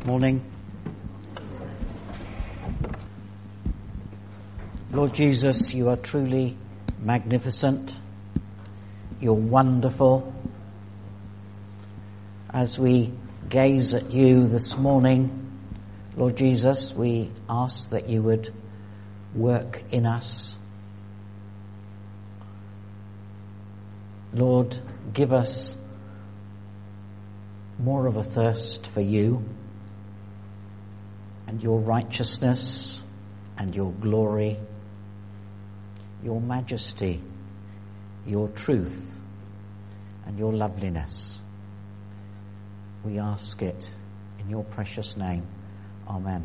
morning. Lord Jesus, you are truly magnificent. You're wonderful. As we gaze at you this morning, Lord Jesus, we ask that you would work in us. Lord, give us more of a thirst for you and your righteousness and your glory, your majesty, your truth and your loveliness. We ask it in your precious name. Amen.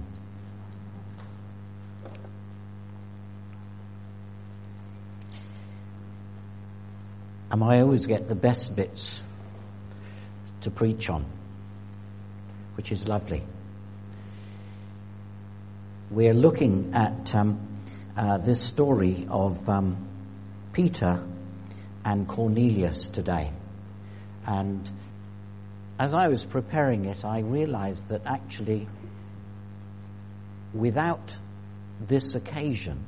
And I always get the best bits to preach on, which is lovely. We're looking at this story of Peter and Cornelius today. And as I was preparing it, I realized that actually, without this occasion,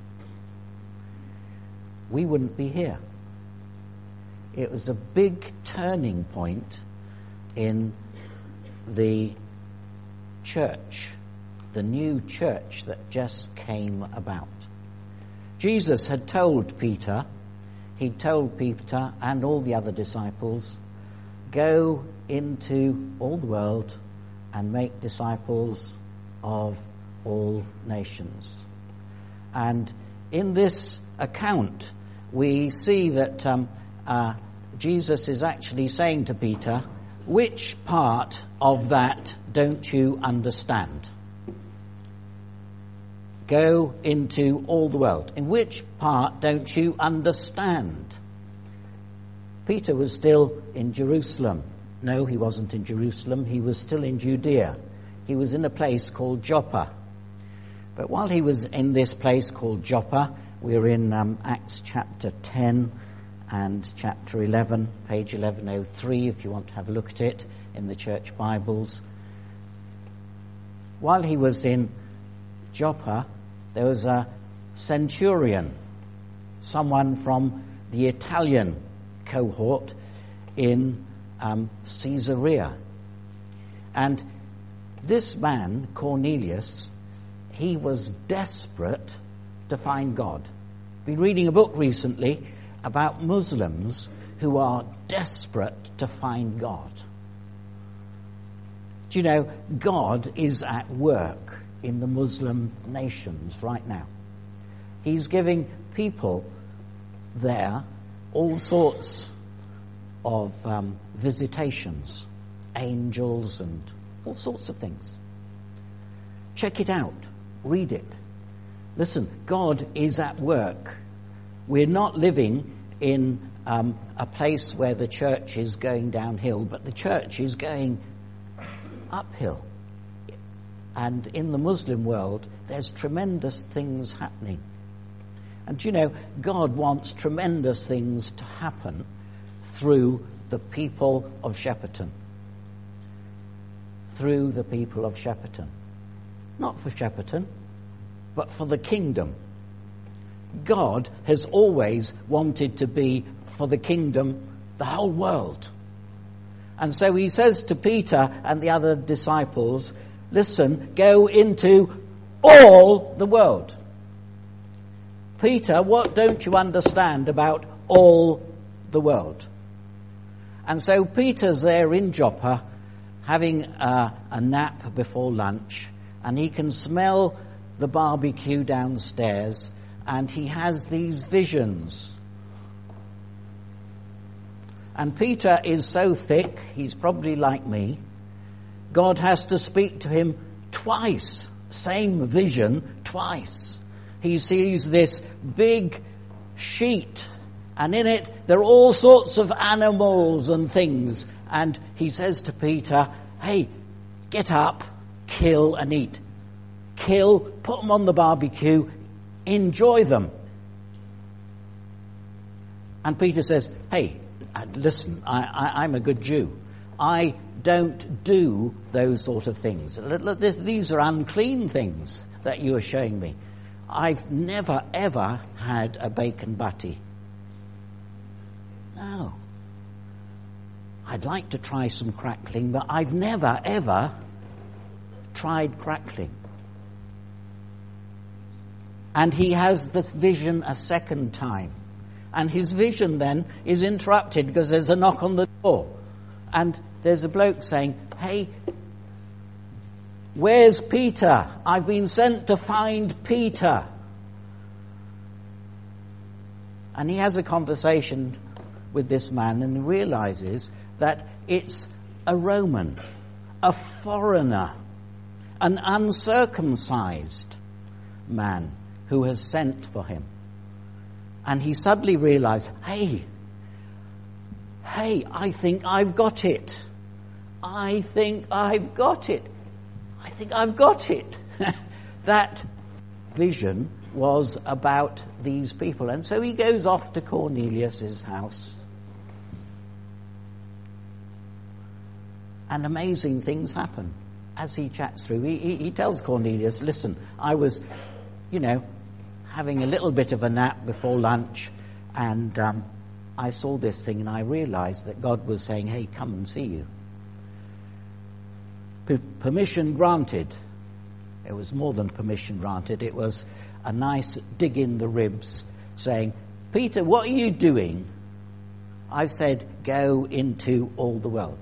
we wouldn't be here. It was a big turning point in the church, the new church that just came about. Jesus had told Peter, he'd told Peter and all the other disciples, go into all the world and make disciples of all nations. And in this account, we see that Jesus is actually saying to Peter, which part of that don't you understand? Go into all the world. In which part don't you understand? Peter was still in Jerusalem. No, he wasn't in Jerusalem. He was still in Judea. He was in a place called Joppa. But while he was in this place called Joppa, we're in Acts chapter 10 and chapter 11, page 1103, if you want to have a look at it in the church Bibles. While he was in Joppa, there was a centurion, someone from the Italian cohort in Caesarea. And this man, Cornelius, he was desperate to find God. Been reading a book recently about Muslims who are desperate to find God. Do you know, God is at work in the Muslim nations right now. He's giving people there all sorts of visitations, angels and all sorts of things. Check it out. Read it. Listen, God is at work. We're not living in a place where the church is going downhill, but the church is going uphill. And in the Muslim world, there's tremendous things happening. And you know, God wants tremendous things to happen through the people of Shepperton. Through the people of Shepperton. Not for Shepperton, but for the kingdom. God has always wanted to be for the kingdom, the whole world. And so he says to Peter and the other disciples, listen, go into all the world. Peter, what don't you understand about all the world? And so Peter's there in Joppa having a nap before lunch, and he can smell the barbecue downstairs, and he has these visions. And Peter is so thick, he's probably like me. God has to speak to him twice, same vision twice. He sees this big sheet, and in it there are all sorts of animals and things. And he says to Peter, hey, get up, kill and eat. Kill, put them on the barbecue, enjoy them. And Peter says, hey, listen, I'm a good Jew. I don't do those sort of things. These are unclean things that you are showing me. I've never, ever had a bacon butty. No. I'd like to try some crackling, but I've never, ever tried crackling. And he has this vision a second time. And his vision then is interrupted because there's a knock on the door. And there's a bloke saying, "Hey, where's Peter? I've been sent to find Peter." And he has a conversation with this man and realizes that it's a Roman, a foreigner, an uncircumcised man who has sent for him. And he suddenly realized, hey, I think I've got it. I think I've got it. That vision was about these people. And so he goes off to Cornelius' house. And amazing things happen as he chats through. He tells Cornelius, "Listen, I was, having a little bit of a nap before lunch, and I saw this thing and I realized that God was saying, 'Hey, come and see you.'" Permission granted. It was more than permission granted. It was a nice dig in the ribs saying, "Peter, what are you doing?" I've said, "Go into all the world."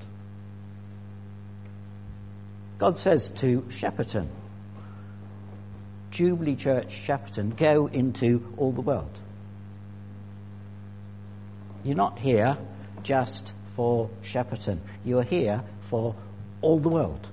God says to Shepperton, Jubilee Church Shepperton, "Go into all the world." You're not here just for Shepperton. You're here for all the world.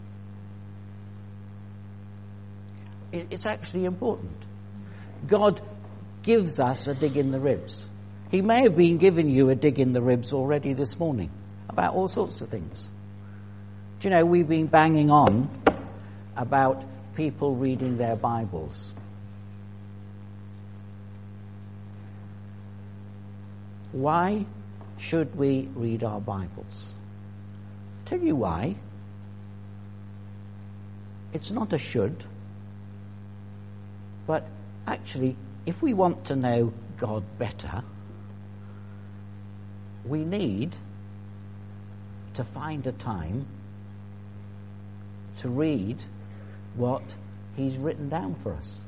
It's actually important. God gives us a dig in the ribs. He may have been giving you a dig in the ribs already this morning about all sorts of things. Do you know, we've been banging on about people reading their Bibles. Why should we read our Bibles? Tell you why. It's not a should, but actually, if we want to know God better, we need to find a time to read what He's written down for us.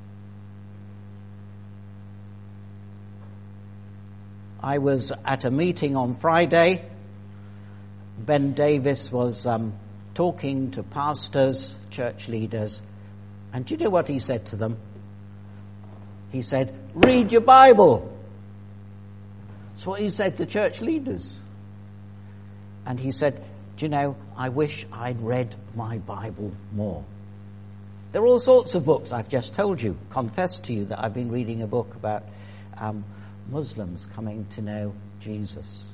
I was at a meeting on Friday. Ben Davis was talking to pastors, church leaders, and do you know what he said to them? He said, "Read your Bible." That's what he said to church leaders. And he said, "Do you know, I wish I'd read my Bible more." There are all sorts of books. I've just told you, confessed to you that I've been reading a book about Muslims coming to know Jesus.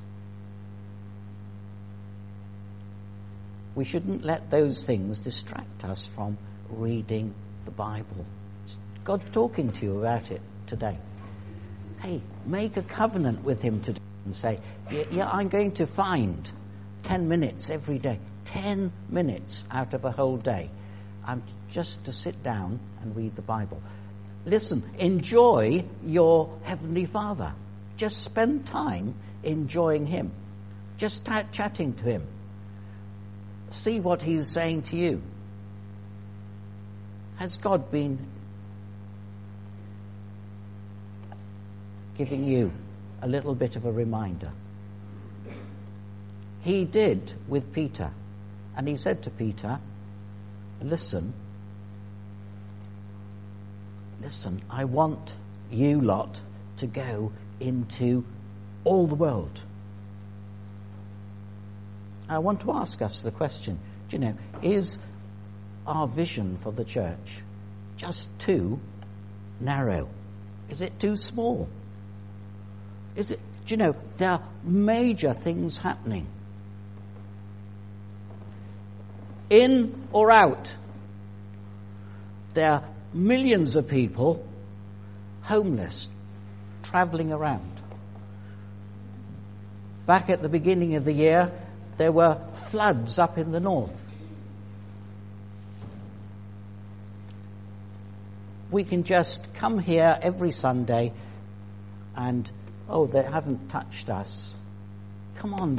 We shouldn't let those things distract us from reading the Bible. It's God talking to you about it today. Hey, make a covenant with Him today and say, yeah, I'm going to find 10 minutes every day, 10 minutes out of a whole day. I'm just to sit down and read the Bible. Listen, enjoy your Heavenly Father. Just spend time enjoying Him. Just chatting to Him. See what He's saying to you. Has God been giving you a little bit of a reminder? He did with Peter. And He said to Peter, listen, I want you lot to go into all the world. I want to ask us the question, do you know, is our vision for the church just too narrow? Is it too small? Is it, do you know, there are major things happening. In or out, there are millions of people homeless, travelling around. Back at the beginning of the year, there were floods up in the north. We can just come here every Sunday and, oh, they haven't touched us. Come on.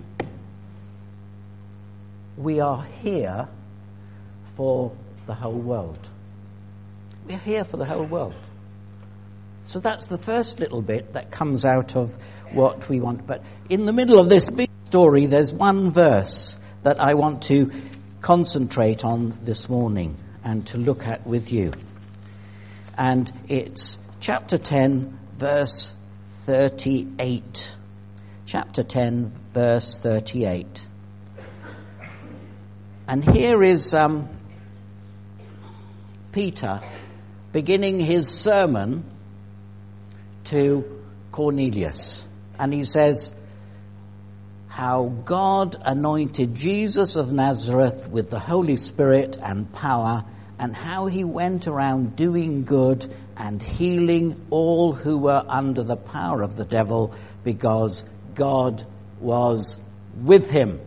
We are here for the whole world. We're here for the whole world. So that's the first little bit that comes out of what we want. But in the middle of this big story, there's one verse that I want to concentrate on this morning and to look at with you. And it's chapter 10, verse 38. Chapter 10, verse 38. And here is Peter beginning his sermon to Cornelius. And he says, how God anointed Jesus of Nazareth with the Holy Spirit and power, and how he went around doing good and healing all who were under the power of the devil, because God was with him.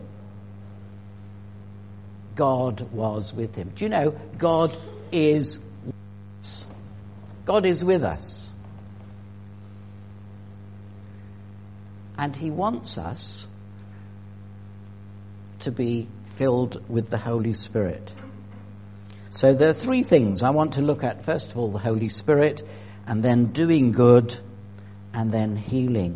God was with him. Do you know, God is with us. God is with us. And he wants us to be filled with the Holy Spirit. So there are three things I want to look at. First of all, the Holy Spirit, and then doing good, and then healing.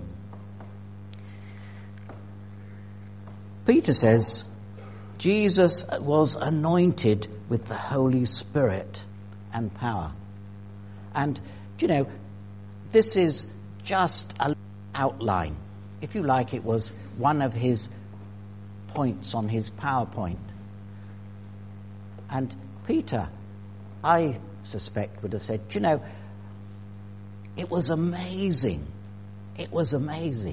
Peter says, Jesus was anointed with the Holy Spirit and power. And, you know, this is just an outline. If you like, it was one of his points on his PowerPoint. And Peter, I suspect, would have said, you know, it was amazing. It was amazing.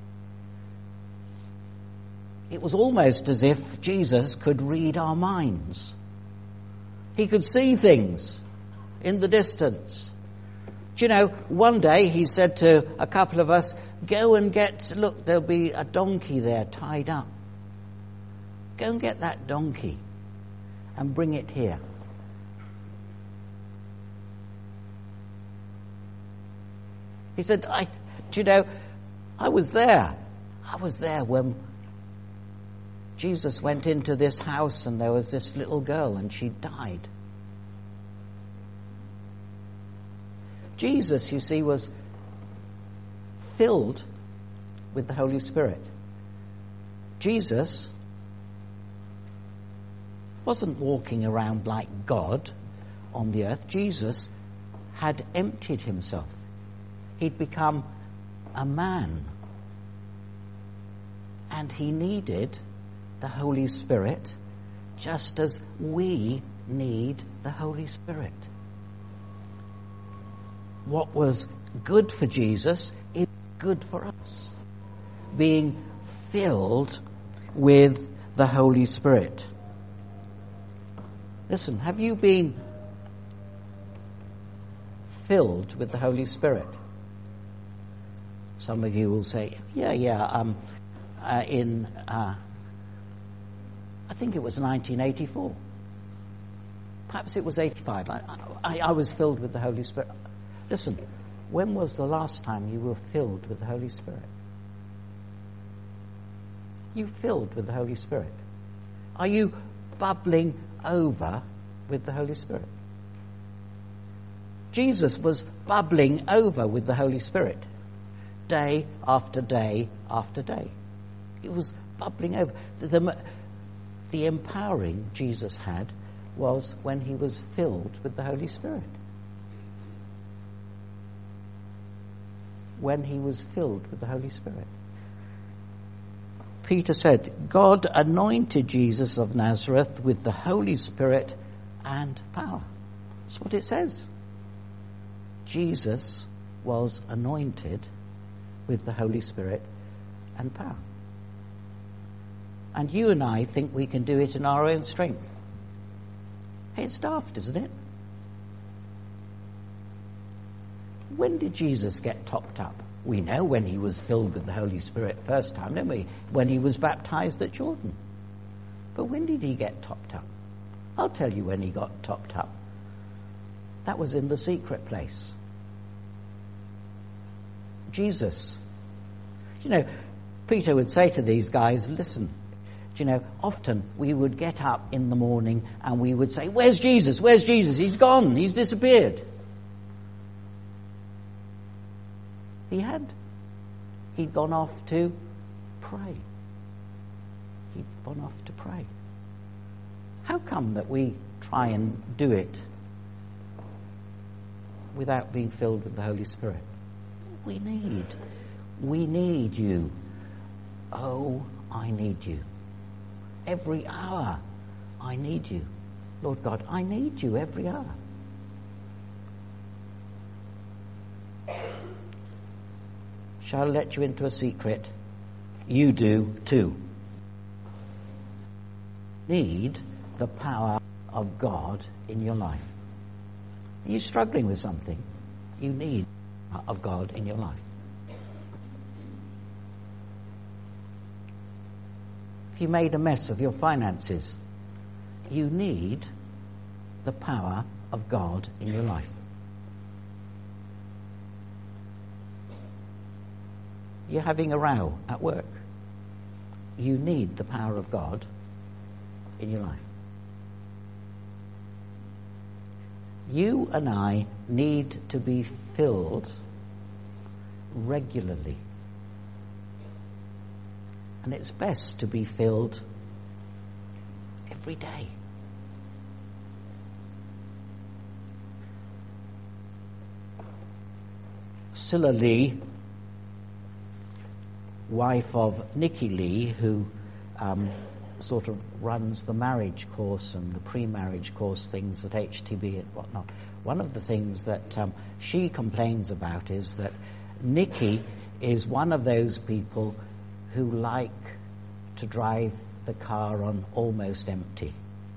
It was almost as if Jesus could read our minds. He could see things in the distance. Do you know, one day he said to a couple of us, go and look, there'll be a donkey there tied up. Go and get that donkey and bring it here. He said, do you know, I was there. I was there when Jesus went into this house and there was this little girl and she died. Jesus, you see, was filled with the Holy Spirit. Jesus wasn't walking around like God on the earth. Jesus had emptied himself. He'd become a man. And he needed the Holy Spirit just as we need the Holy Spirit. What was good for Jesus is good for us. Being filled with the Holy Spirit. Listen, have you been filled with the Holy Spirit? Some of you will say, I think it was 1984. Perhaps it was 85. I was filled with the Holy Spirit. Listen, when was the last time you were filled with the Holy Spirit? You filled with the Holy Spirit? Are you bubbling over with the Holy Spirit? Jesus was bubbling over with the Holy Spirit. Day after day after day. It was bubbling over. The empowering Jesus had was when he was filled with the Holy Spirit. When he was filled with the Holy Spirit. Peter said, God anointed Jesus of Nazareth with the Holy Spirit and power. That's what it says. Jesus was anointed with the Holy Spirit and power. And you and I think we can do it in our own strength. Hey, it's daft, isn't it? When did Jesus get topped up? We know when he was filled with the Holy Spirit first time, don't we? When he was baptized at Jordan. But when did he get topped up? I'll tell you when he got topped up. That was in the secret place. Jesus. You know, Peter would say to these guys, listen, you know, often we would get up in the morning and we would say, where's Jesus? Where's Jesus? He's gone. He's disappeared. He had. He'd gone off to pray. He'd gone off to pray. How come that we try and do it without being filled with the Holy Spirit? We need you. Oh, I need you. Every hour, I need you. Lord God, I need you every hour. Shall I let you into a secret? You do too. Need the power of God in your life. Are you struggling with something? You need the power of God in your life. If you made a mess of your finances, you need the power of God in your life. You're having a row at work. You need the power of God in your life. You and I need to be filled regularly. And it's best to be filled every day. Scylla Lee, wife of Nicky Lee, who sort of runs the marriage course and the pre-marriage course things at HTB and whatnot. One of the things that she complains about is that Nicky is one of those people who like to drive the car on almost empty.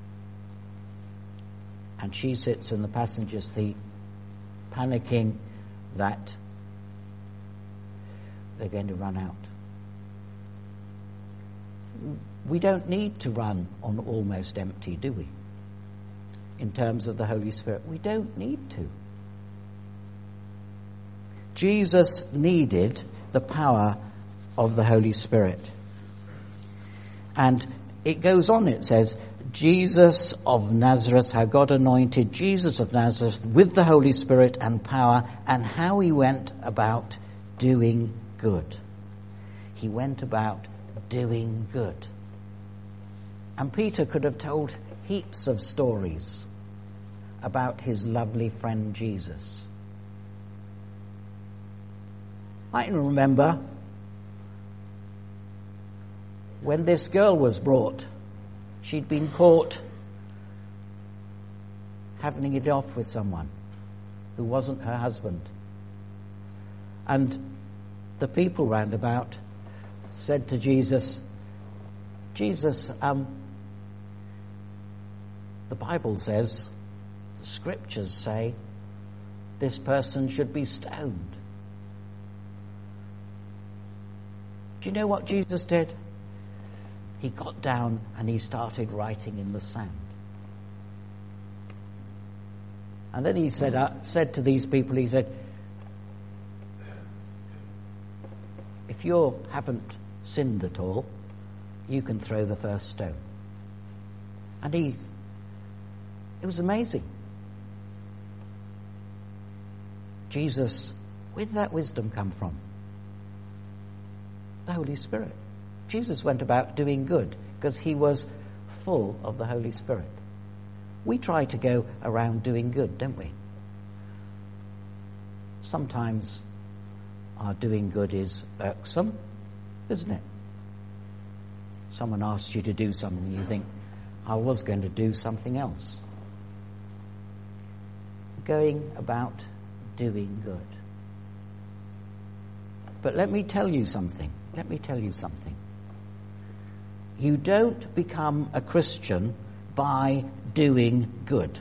And she sits in the passenger seat panicking that they're going to run out. We don't need to run on almost empty, do we? In terms of the Holy Spirit, we don't need to. Jesus needed the power of the Holy Spirit. And it goes on, it says, Jesus of Nazareth, how God anointed Jesus of Nazareth with the Holy Spirit and power, and how he went about doing good. He went about doing good. And Peter could have told heaps of stories about his lovely friend Jesus. I can remember when this girl was brought. She'd been caught having it off with someone who wasn't her husband. And the people round about said to Jesus, Jesus, the Bible says, the scriptures say, this person should be stoned. Do you know what Jesus did? He got down and he started writing in the sand. And then he said to these people, he said, if you haven't sinned at all, you can throw the first stone. And it was amazing. Jesus, where did that wisdom come from? The Holy Spirit. Jesus went about doing good because he was full of the Holy Spirit. We try to go around doing good, don't we? Sometimes our doing good is irksome, isn't it? Someone asks you to do something, you think, I was going to do something else. Going about doing good. But let me tell you something. You don't become a Christian by doing good.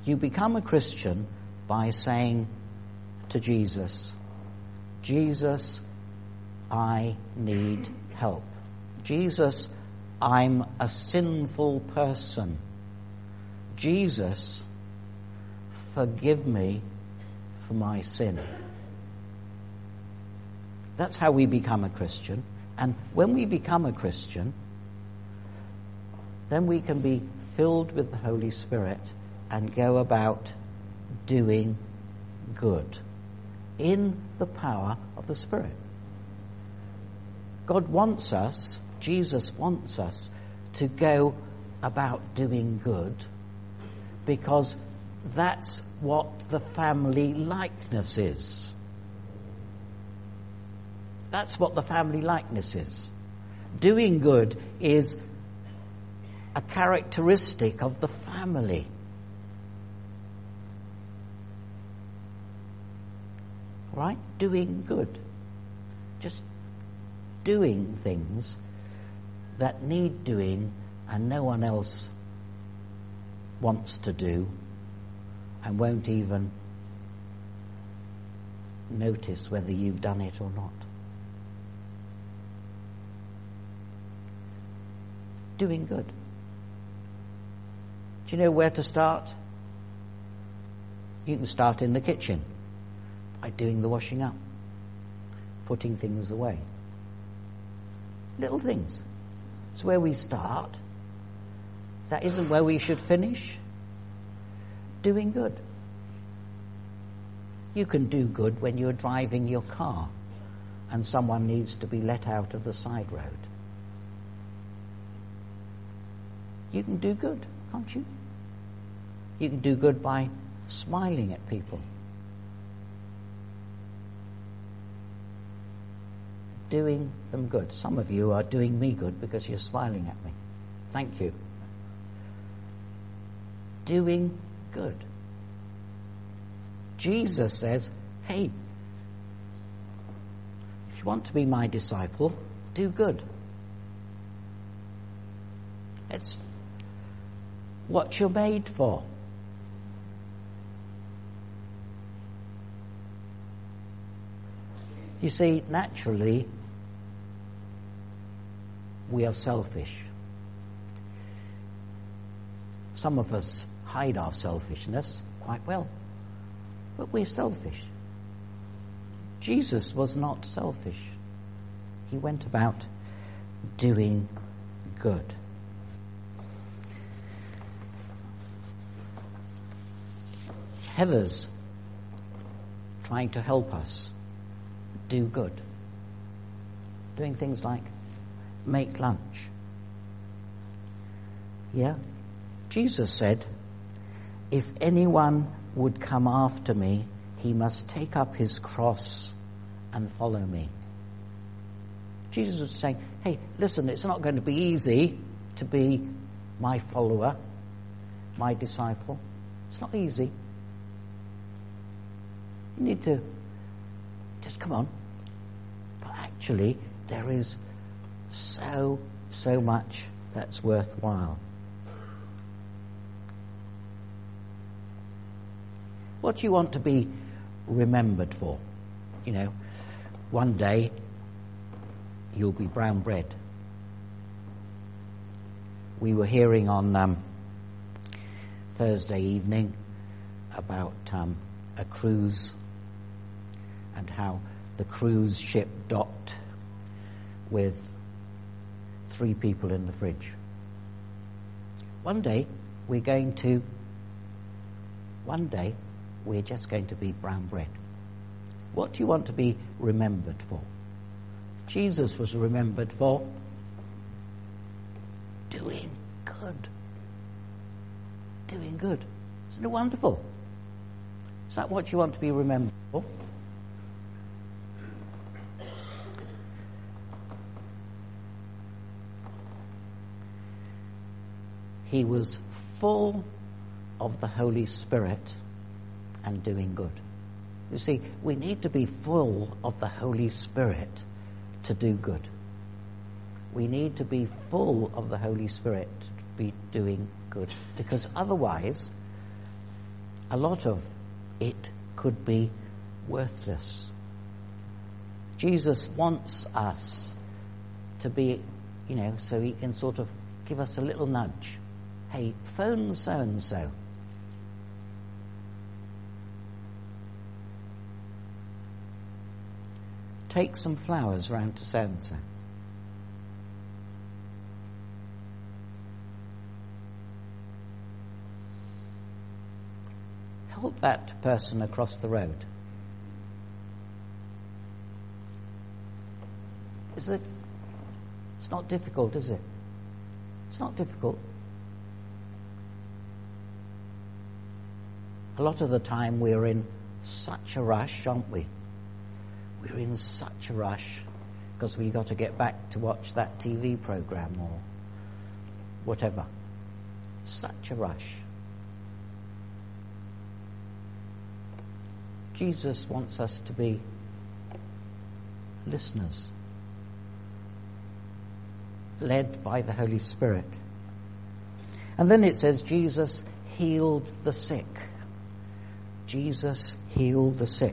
You become a Christian by saying to Jesus, Jesus, I need help. Jesus, I'm a sinful person. Jesus, forgive me for my sin. That's how we become a Christian. And when we become a Christian, then we can be filled with the Holy Spirit and go about doing good in the power of the Spirit. God wants us, Jesus wants us to go about doing good because that's what the family likeness is. That's what the family likeness is. Doing good is a characteristic of the family. Right? Doing good. Just doing things that need doing and no one else wants to do and won't even notice whether you've done it or not. Doing good. Do you know where to start? You can start in the kitchen by doing the washing up, putting things away. Little things. It's where we start. That isn't where we should finish. Doing good. You can do good when you're driving your car and someone needs to be let out of the side road. You can do good, can't you? You can do good by smiling at people. Doing them good. Some of you are doing me good because you're smiling at me. Thank you. Doing good. Jesus says, hey, if you want to be my disciple, do good. It's what you're made for. You see, naturally, we are selfish. Some of us hide our selfishness quite well, but we're selfish. Jesus was not selfish. He went about doing good. Heather's trying to help us do good. Doing things like make lunch. Yeah? Jesus said, if anyone would come after me, he must take up his cross and follow me. Jesus was saying, hey, listen, it's not going to be easy to be my follower, my disciple. It's not easy. You need to just come on. But actually, there is so much that's worthwhile. What do you want to be remembered for? You know, one day you'll be brown bread. We were hearing on Thursday evening about a cruise and how the cruise ship docked with 3 people in the fridge. One day we're just going to be brown bread. What do you want to be remembered for? Jesus was remembered for doing good. Doing good. Isn't it wonderful? Is that what you want to be remembered for? He was full of the Holy Spirit and doing good. You see, we need to be full of the Holy Spirit to do good. We need to be full of the Holy Spirit to be doing good, because otherwise a lot of it could be worthless. Jesus wants us to be, so he can sort of give us a little nudge. Hey, phone so-and-so. Take some flowers round to so-and-so. Help that person across the road. It's not difficult, is it? It's not difficult. A lot of the time we're in such a rush, aren't we? We're in such a rush because we've got to get back to watch that TV program or whatever. Such a rush. Jesus wants us to be listeners, led by the Holy Spirit. And then it says Jesus healed the sick. Jesus healed the sick.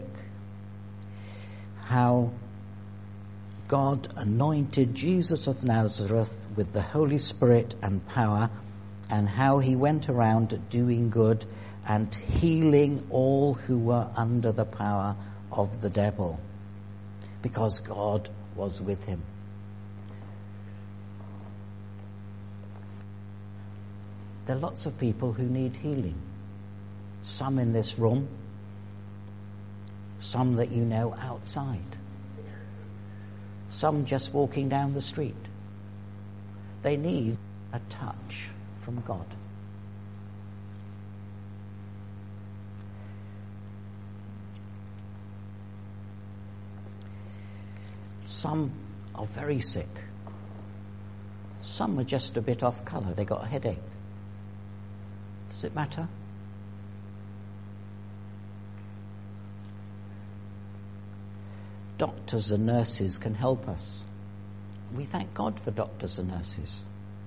How God anointed Jesus of Nazareth with the Holy Spirit and power, and how he went around doing good and healing all who were under the power of the devil, because God was with him. There are lots of people who need healing. Some in this room, some that you know outside, some just walking down the street. They need a touch from God. Some are very sick. Some are just a bit off colour. They got a headache. Does it matter? Doctors and nurses can help us. We thank God for doctors and nurses.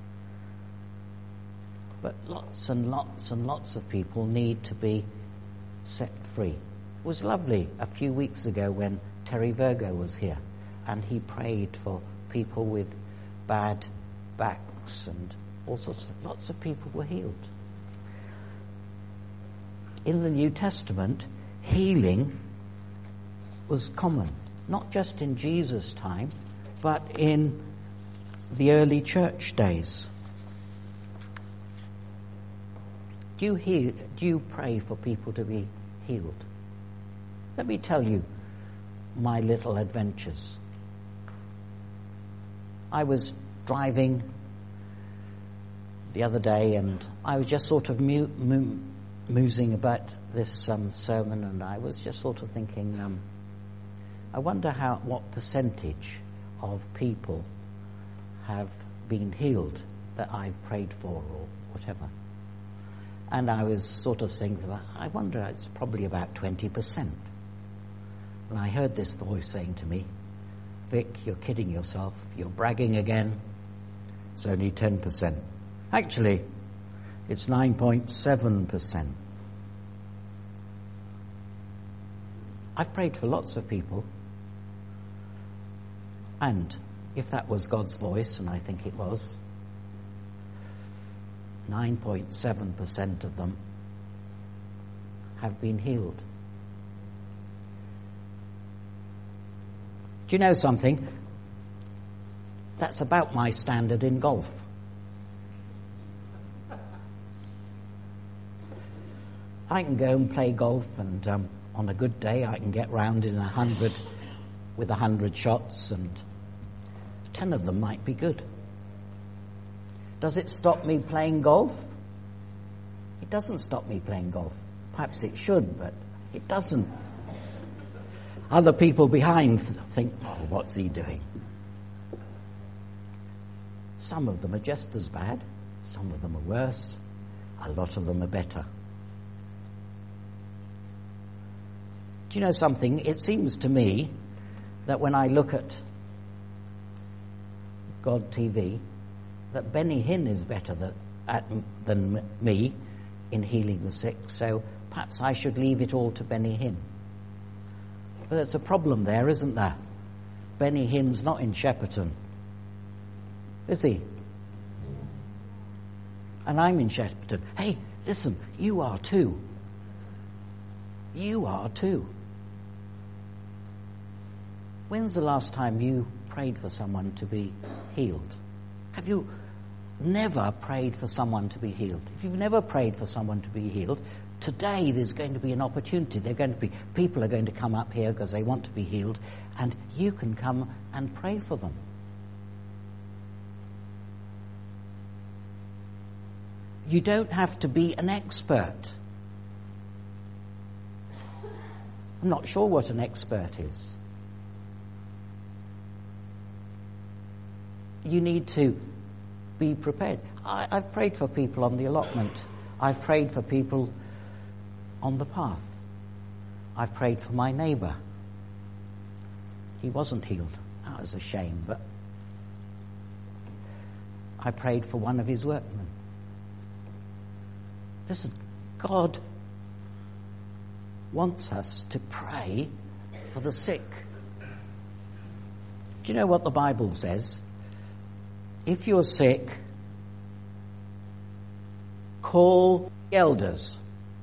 But lots and lots and lots of people need to be set free. It was lovely a few weeks ago when Terry Virgo was here, and he prayed for people with bad backs and all sorts. Lots of people were healed. In the New Testament, healing was common, not just in Jesus' time, but in the early church days. Do you pray for people to be healed? Let me tell you my little adventures. I was driving the other day, and I was just sort of musing about this sermon, and I was just sort of thinking, I wonder what percentage of people have been healed that I've prayed for or whatever. And I was sort of thinking, I wonder, it's probably about 20%. And I heard this voice saying to me, Vic, you're kidding yourself. You're bragging again. It's only 10%. Actually, it's 9.7%. I've prayed for lots of people. And if that was God's voice, and I think it was, 9.7% of them have been healed. Do you know something? That's about my standard in golf. I can go and play golf, and on a good day I can get round in 100 with 100 shots, and 10 of them might be good. Does it stop me playing golf? It doesn't stop me playing golf. Perhaps it should, but it doesn't. Other people behind think, oh, what's he doing? Some of them are just as bad. Some of them are worse. A lot of them are better. Do you know something? It seems to me that when I look at God TV, that Benny Hinn is better than me in healing the sick. So perhaps I should leave it all to Benny Hinn. But there's a problem there, isn't there? Benny Hinn's not in Shepperton, is he? And I'm in Shepperton. Hey, listen, you are too. You are too. When's the last time you prayed for someone to be healed? Have you never prayed for someone to be healed? If you've never prayed for someone to be healed, today there's going to be an opportunity. People are going to come up here because they want to be healed, and you can come and pray for them. You don't have to be an expert. I'm not sure what an expert is. You need to be prepared. I've prayed for people on the allotment. I've prayed for people on the path. I've prayed for my neighbour. He wasn't healed. That was a shame, but I prayed for one of his workmen. Listen, God wants us to pray for the sick. Do you know what the Bible says? If you're sick, call the elders.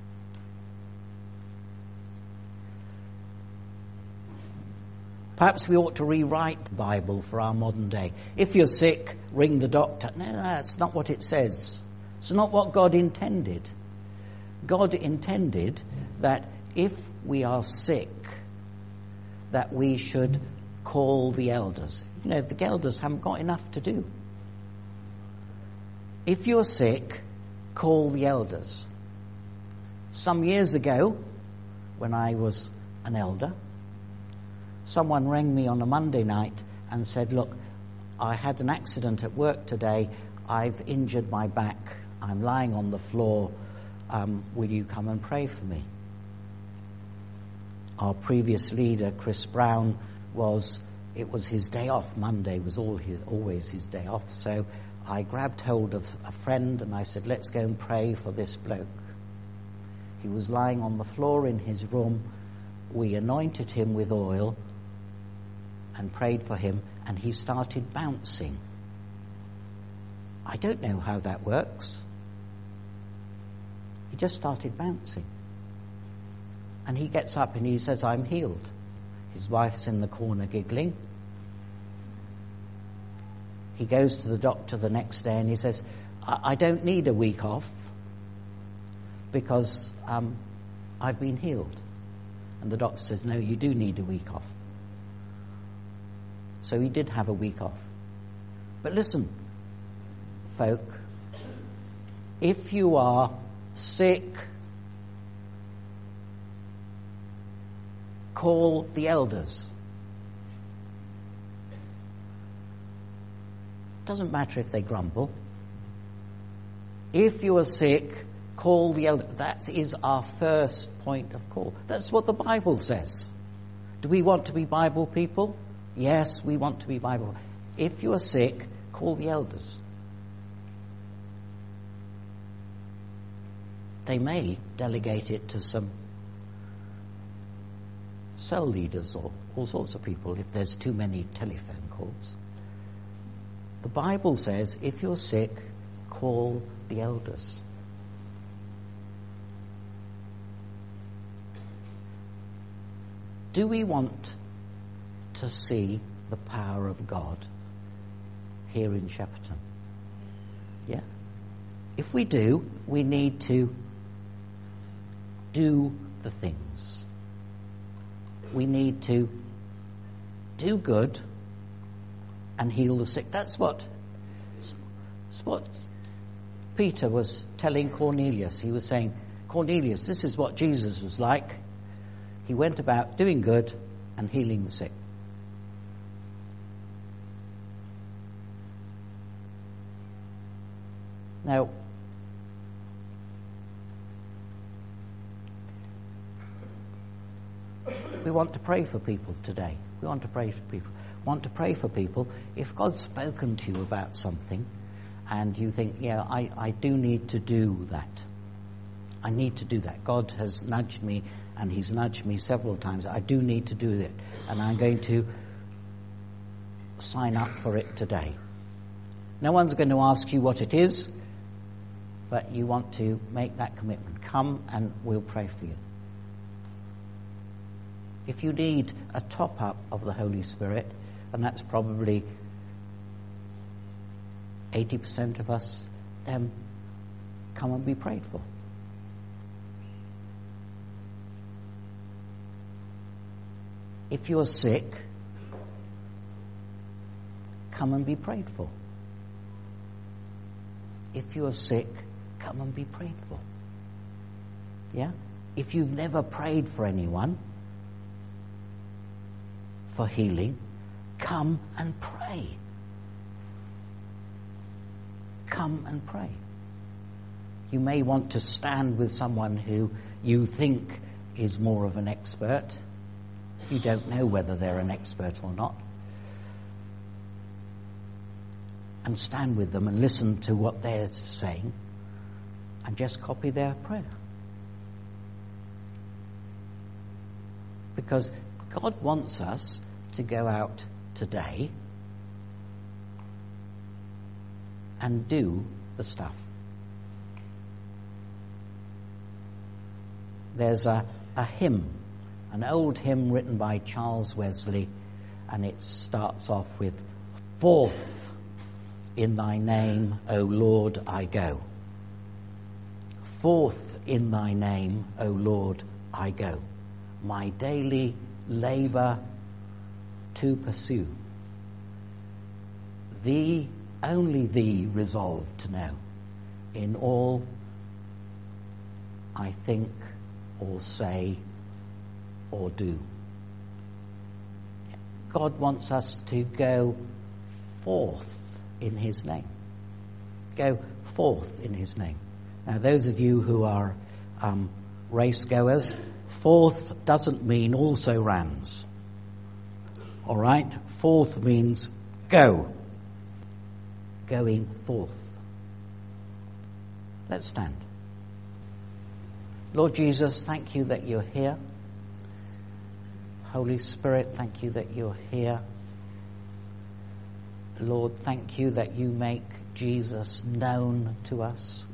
Perhaps we ought to rewrite the Bible for our modern day. If you're sick, ring the doctor. No, that's not what it says. It's not what God intended. God intended that if we are sick, that we should call the elders. You know, the elders haven't got enough to do. If you're sick, call the elders. Some years ago, when I was an elder, someone rang me on a Monday night and said, look, I had an accident at work today. I've injured my back. I'm lying on the floor. Will you come and pray for me? Our previous leader, Chris Brown, it was his day off. Monday was always his day off. So I grabbed hold of a friend and I said, let's go and pray for this bloke. He was lying on the floor in his room. We anointed him with oil and prayed for him, and he started bouncing. I don't know how that works. He just started bouncing. And he gets up and he says, I'm healed. His wife's in the corner giggling. He goes to the doctor the next day and he says, I don't need a week off because I've been healed. And the doctor says, no, you do need a week off. So he did have a week off. But listen, folk, if you are sick, call the elders. Doesn't matter if they grumble. If you are sick, call the elders. That is our first point of call. That's what the Bible says. Do we want to be Bible people? Yes, we want to be Bible. If you are sick, call the elders. They may delegate it to some cell leaders or all sorts of people if there's too many telephone calls. The Bible says, if you're sick, call the elders. Do we want to see the power of God here in Shepperton? Yeah. If we do, we need to do the things. We need to do good and heal the sick. That's what Peter was telling Cornelius. He was saying, Cornelius, this is what Jesus was like. He went about doing good and healing the sick. Now, we want to pray for people today. We want to pray for people. Want to pray for people. If God's spoken to you about something and you think, yeah, I do need to do that. I need to do that. God has nudged me, and he's nudged me several times. I do need to do it, and I'm going to sign up for it today. No one's going to ask you what it is, but you want to make that commitment. Come and we'll pray for you. If you need a top-up of the Holy Spirit, and that's probably 80% of us, then come and be prayed for. If you're sick, come and be prayed for. If you're sick, come and be prayed for. Yeah? If you've never prayed for anyone for healing, come and pray. Come and pray. You may want to stand with someone who you think is more of an expert. You don't know whether they're an expert or not. And stand with them and listen to what they're saying and just copy their prayer. Because God wants us to go out today and do the stuff. There's a hymn, an old hymn written by Charles Wesley, and it starts off with, "Forth in thy name, O Lord, I go. Forth in thy name, O Lord, I go. My daily labour to pursue. Thee, only thee resolve to know. In all I think or say or do." God wants us to go forth in his name. Go forth in his name. Now, those of you who are race goers, forth doesn't mean also rans. All right? Forth means go. Going forth. Let's stand. Lord Jesus, thank you that you're here. Holy Spirit, thank you that you're here. Lord, thank you that you make Jesus known to us.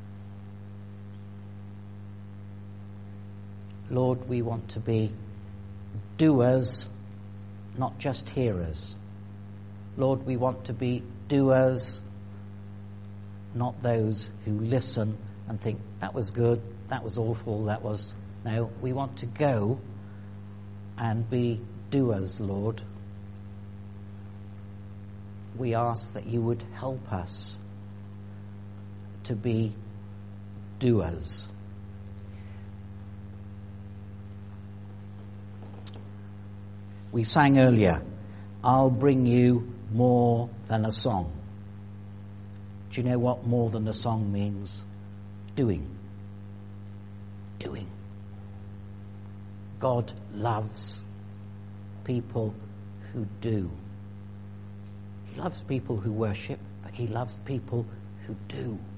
Lord, we want to be doers, not just hearers. Lord, we want to be doers, not those who listen and think, that was good, that was awful, that was... No, we want to go and be doers, Lord. We ask that you would help us to be doers. We sang earlier, I'll bring you more than a song. Do you know what more than a song means? Doing. Doing. God loves people who do. He loves people who worship, but he loves people who do.